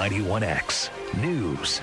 91X News.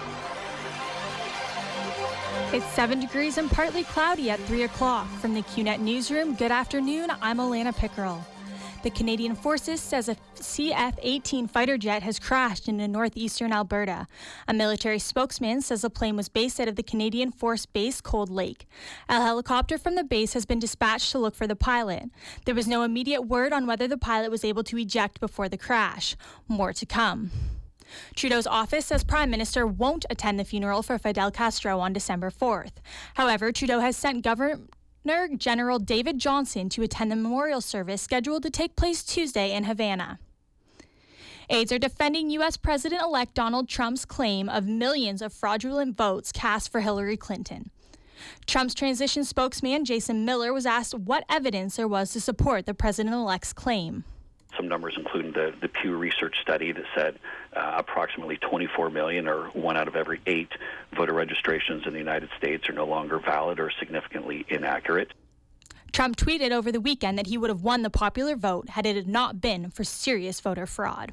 It's 7 degrees and partly cloudy at 3 o'clock. From the QNet Newsroom, good afternoon, I'm Alana Pickerel. The Canadian Forces says a CF-18 fighter jet has crashed into northeastern Alberta. A military spokesman says the plane was based out of the Canadian Force Base Cold Lake. A helicopter from the base has been dispatched to look for the pilot. There was no immediate word on whether the pilot was able to eject before the crash. More to come. Trudeau's office says Prime Minister won't attend the funeral for Fidel Castro on December 4th. However, Trudeau has sent Governor General David Johnston to attend the memorial service scheduled to take place Tuesday in Havana. Aides are defending U.S. President-elect Donald Trump's claim of millions of fraudulent votes cast for Hillary Clinton. Trump's transition spokesman, Jason Miller, was asked what evidence there was to support the president-elect's claim. Some numbers including the Pew Research study that said approximately 24 million, or 1 out of every 8 voter registrations in the United States, are no longer valid or significantly inaccurate. Trump tweeted over the weekend that he would have won the popular vote had it not been for serious voter fraud.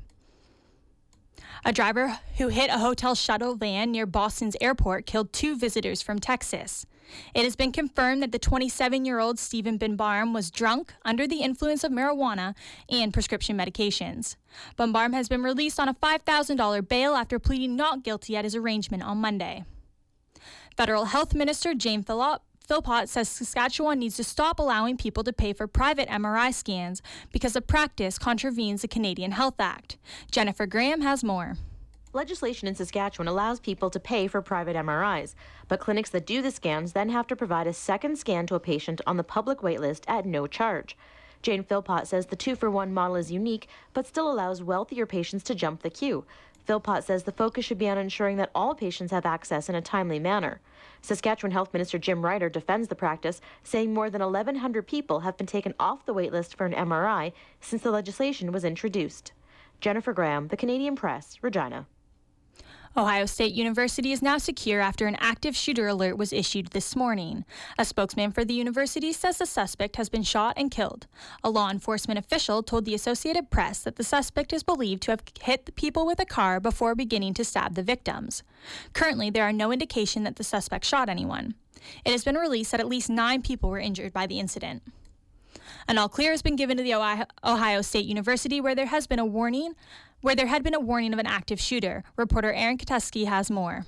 A driver who hit a hotel shuttle van near Boston's airport killed 2 visitors from Texas. It has been confirmed that the 27-year-old Stephen Benbarm was drunk, under the influence of marijuana and prescription medications. Benbarm has been released on a $5,000 bail after pleading not guilty at his arraignment on Monday. Federal Health Minister Jane Philpott says Saskatchewan needs to stop allowing people to pay for private MRI scans because the practice contravenes the Canadian Health Act. Jennifer Graham has more. Legislation in Saskatchewan allows people to pay for private MRIs, but clinics that do the scans then have to provide a second scan to a patient on the public waitlist at no charge. Jane Philpott says the 2-for-1 model is unique, but still allows wealthier patients to jump the queue. Philpott says the focus should be on ensuring that all patients have access in a timely manner. Saskatchewan Health Minister Jim Ryder defends the practice, saying more than 1,100 people have been taken off the waitlist for an MRI since the legislation was introduced. Jennifer Graham, The Canadian Press, Regina. Ohio State University is now secure after an active shooter alert was issued this morning. A spokesman for the university says the suspect has been shot and killed. A law enforcement official told the Associated Press that the suspect is believed to have hit the people with a car before beginning to stab the victims. Currently, there are no indication that the suspect shot anyone. It has been released that at least 9 people were injured by the incident. An all clear has been given to the Ohio State University where there had been a warning of an active shooter. Reporter Aaron Katuski has more.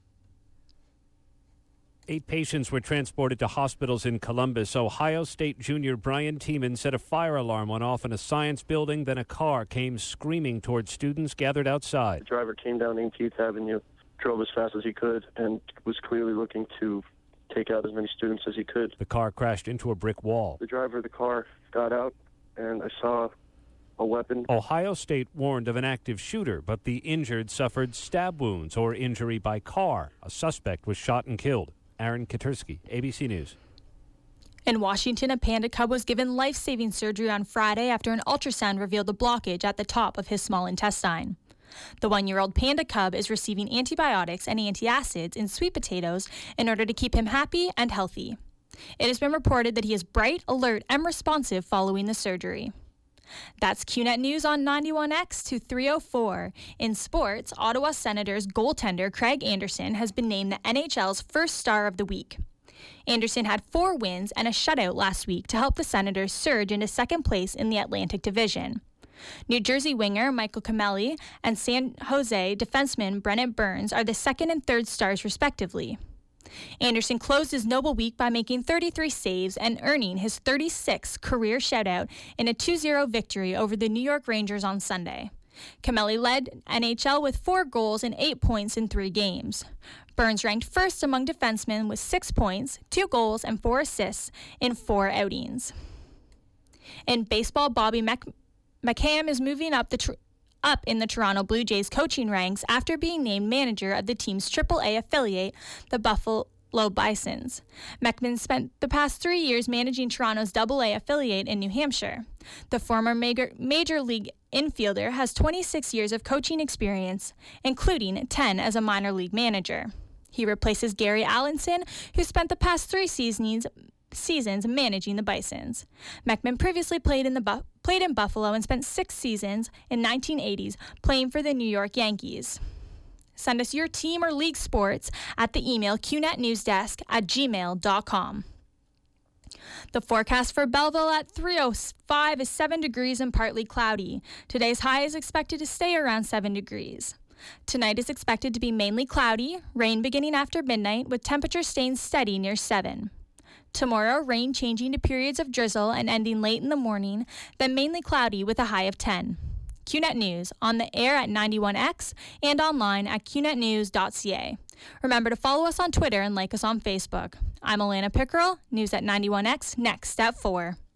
8 patients were transported to hospitals in Columbus. Ohio State junior Brian Tiemann said a fire alarm went off in a science building, then a car came screaming towards students gathered outside. The driver came down 18th Avenue, drove as fast as he could, and was clearly looking to take out as many students as he could. The car crashed into a brick wall. The driver of the car got out, and I saw a weapon. Ohio State warned of an active shooter, but the injured suffered stab wounds or injury by car. A suspect was shot and killed. Aaron Katursky, ABC News. In Washington, a panda cub was given life-saving surgery on Friday after an ultrasound revealed a blockage at the top of his small intestine. The 1-year-old panda cub is receiving antibiotics and antacids in sweet potatoes in order to keep him happy and healthy. It has been reported that he is bright, alert, and responsive following the surgery. That's QNet News on 91X to 304. In sports, Ottawa Senators goaltender Craig Anderson has been named the NHL's first star of the week. Anderson had 4 wins and a shutout last week to help the Senators surge into second place in the Atlantic Division. New Jersey winger Michael Camelli and San Jose defenseman Brennan Burns are the second and third stars respectively. Anderson closed his noble week by making 33 saves and earning his 36th career shutout in a 2-0 victory over the New York Rangers on Sunday. Camelli led NHL with 4 goals and 8 points in 3 games. Burns ranked first among defensemen with 6 points, 2 goals, and 4 assists in 4 outings. In baseball, Bobby McCann is moving up in the Toronto Blue Jays coaching ranks after being named manager of the team's AAA affiliate, the Buffalo Bisons. McMahon spent the past 3 years managing Toronto's AA affiliate in New Hampshire. The former major league infielder has 26 years of coaching experience, including 10 as a minor league manager. He replaces Gary Allenson, who spent the past 3 seasons seasons managing the Bisons. Mekman previously played in Buffalo and spent 6 seasons in 1980s playing for the New York Yankees. Send us your team or league sports at the email qnetnewsdesk@gmail.com. The forecast for Belleville at 3:05 is 7 degrees and partly cloudy. Today's high is expected to stay around 7 degrees. Tonight is expected to be mainly cloudy, rain beginning after midnight, with temperatures staying steady near 7. Tomorrow, rain changing to periods of drizzle and ending late in the morning, then mainly cloudy with a high of 10. QNet News, on the air at 91X and online at qnetnews.ca. Remember to follow us on Twitter and like us on Facebook. I'm Alana Pickerel, News at 91X, next at 4.